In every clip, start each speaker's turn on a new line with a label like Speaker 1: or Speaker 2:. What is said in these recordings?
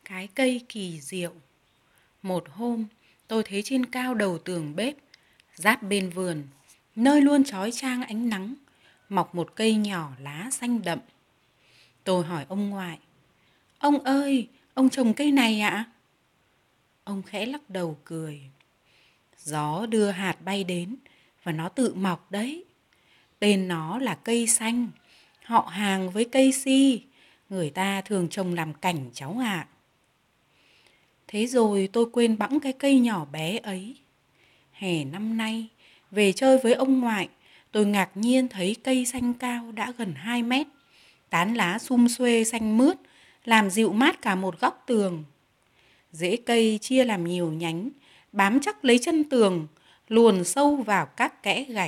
Speaker 1: Cái cây kỳ diệu. Một hôm, tôi thấy trên cao đầu tường bếp, giáp bên vườn, nơi luôn chói chang ánh nắng, mọc một cây nhỏ lá xanh đậm. Tôi hỏi ông ngoại: "Ông ơi, ông trồng cây này ạ?" Ông khẽ lắc đầu cười: "Gió đưa hạt bay đến và nó tự mọc đấy. Tên nó là cây xanh, họ hàng với cây si, người ta thường trồng làm cảnh cháu ạ." Thế rồi tôi quên bẵng cái cây nhỏ bé ấy. Hè năm nay, về chơi với ông ngoại, tôi ngạc nhiên thấy cây xanh cao đã gần 2 mét, tán lá sum xuê xanh mướt, làm dịu mát cả một góc tường. Rễ cây chia làm nhiều nhánh, bám chắc lấy chân tường, luồn sâu vào các kẽ gạch.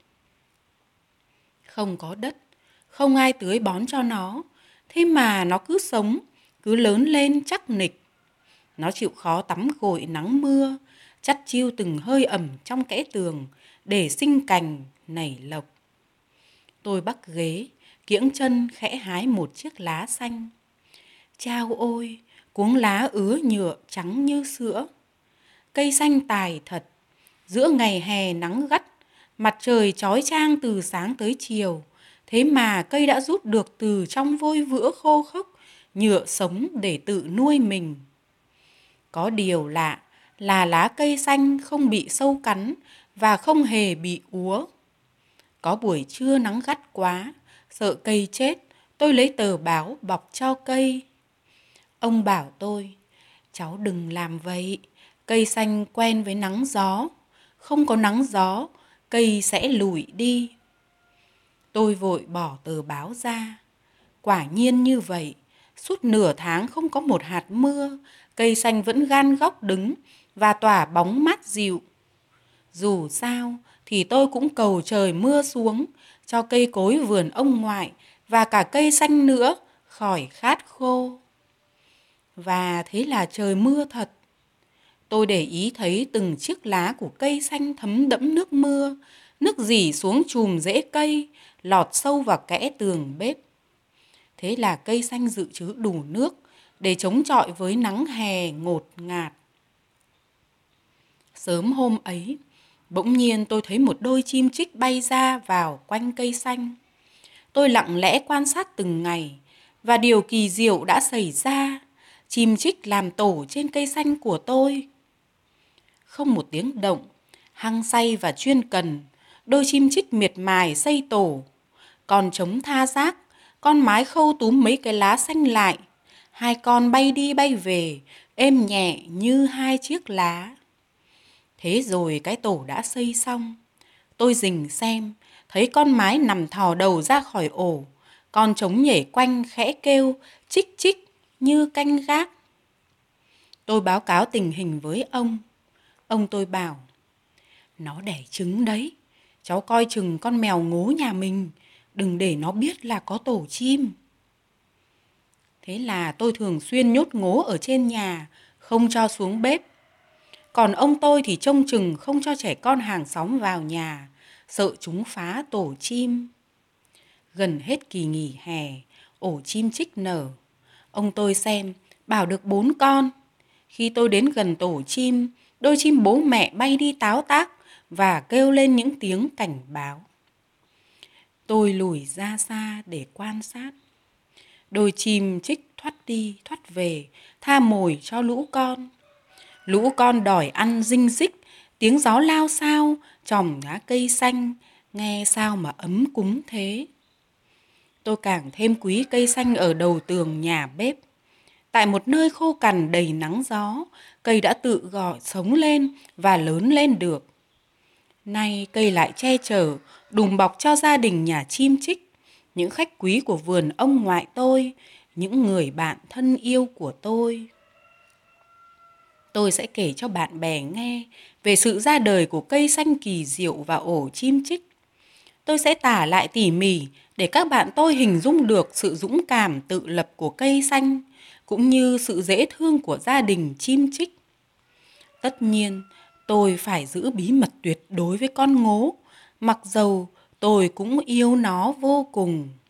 Speaker 1: Không có đất, không ai tưới bón cho nó, thế mà nó cứ sống, cứ lớn lên chắc nịch. Nó chịu khó tắm gội nắng mưa, chắt chiu từng hơi ẩm trong kẽ tường để sinh cành, nảy lộc. Tôi bắc ghế, kiễng chân khẽ hái một chiếc lá xanh. Chao ôi, cuống lá ứa nhựa trắng như sữa. Cây xanh tài thật, giữa ngày hè nắng gắt, mặt trời chói chang từ sáng tới chiều. Thế mà cây đã rút được từ trong vôi vữa khô khốc, nhựa sống để tự nuôi mình. Có điều lạ là lá cây xanh không bị sâu cắn và không hề bị úa. Có buổi trưa nắng gắt quá, sợ cây chết, tôi lấy tờ báo bọc cho cây. Ông bảo tôi: "Cháu đừng làm vậy, cây xanh quen với nắng gió. Không có nắng gió, cây sẽ lụi đi." Tôi vội bỏ tờ báo ra. Quả nhiên như vậy, suốt nửa tháng không có một hạt mưa, cây xanh vẫn gan góc đứng và tỏa bóng mát dịu. Dù sao thì tôi cũng cầu trời mưa xuống, cho cây cối vườn ông ngoại và cả cây xanh nữa khỏi khát khô. Và thế là trời mưa thật. Tôi để ý thấy từng chiếc lá của cây xanh thấm đẫm nước mưa, nước rỉ xuống chùm rễ cây, lọt sâu vào kẽ tường bếp. Thế là cây xanh dự trữ đủ nước để chống chọi với nắng hè ngột ngạt. Sớm hôm ấy, bỗng nhiên tôi thấy một đôi chim chích bay ra vào quanh cây xanh. Tôi lặng lẽ quan sát từng ngày, và điều kỳ diệu đã xảy ra. Chim chích làm tổ trên cây xanh của tôi. Không một tiếng động, hăng say và chuyên cần, đôi chim chích miệt mài xây tổ. Còn trống tha giác, con mái khâu túm mấy cái lá xanh lại. Hai con bay đi bay về, êm nhẹ như hai chiếc lá. Thế rồi cái tổ đã xây xong. Tôi rình xem, thấy con mái nằm thò đầu ra khỏi ổ. Con trống nhảy quanh khẽ kêu, chích chích như canh gác. Tôi báo cáo tình hình với ông. Ông tôi bảo: "Nó đẻ trứng đấy. Cháu coi chừng con mèo ngố nhà mình, đừng để nó biết là có tổ chim." Thế là tôi thường xuyên nhốt ngố ở trên nhà, không cho xuống bếp. Còn ông tôi thì trông chừng không cho trẻ con hàng xóm vào nhà, sợ chúng phá tổ chim. Gần hết kỳ nghỉ hè, ổ chim chích nở. Ông tôi xem, bảo được 4 con. Khi tôi đến gần tổ chim, đôi chim bố mẹ bay đi táo tác và kêu lên những tiếng cảnh báo. Tôi lùi ra xa để quan sát. Đôi chim chích thoắt đi thoắt về, tha mồi cho lũ con. Lũ con đòi ăn rinh rích, tiếng gió lao xao, chòm lá cây xanh, nghe sao mà ấm cúng thế. Tôi càng thêm quý cây xanh ở đầu tường nhà bếp. Tại một nơi khô cằn đầy nắng gió, cây đã tự gọi sống lên và lớn lên được. Nay cây lại che chở, đùm bọc cho gia đình nhà chim chích, những khách quý của vườn ông ngoại tôi, những người bạn thân yêu của tôi. Tôi sẽ kể cho bạn bè nghe về sự ra đời của cây xanh kỳ diệu và ổ chim chích. Tôi sẽ tả lại tỉ mỉ để các bạn tôi hình dung được sự dũng cảm tự lập của cây xanh, cũng như sự dễ thương của gia đình chim chích. Tất nhiên, tôi phải giữ bí mật tuyệt đối với con ngố, mặc dầu tôi cũng yêu nó vô cùng.